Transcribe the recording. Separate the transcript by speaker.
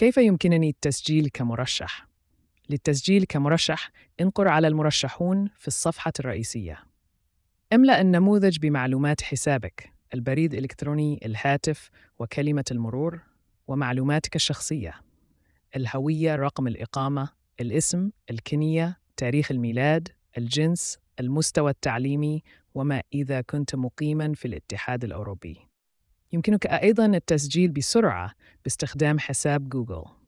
Speaker 1: كيف يمكنني التسجيل كمرشح؟ للتسجيل كمرشح، انقر على المرشحون في الصفحة الرئيسية. املأ النموذج بمعلومات حسابك، البريد الإلكتروني، الهاتف، وكلمة المرور، ومعلوماتك الشخصية: الهوية، رقم الإقامة، الاسم، الكنية، تاريخ الميلاد، الجنس، المستوى التعليمي، وما إذا كنت مقيماً في الاتحاد الأوروبي. يمكنك أيضاً التسجيل بسرعة باستخدام حساب جوجل.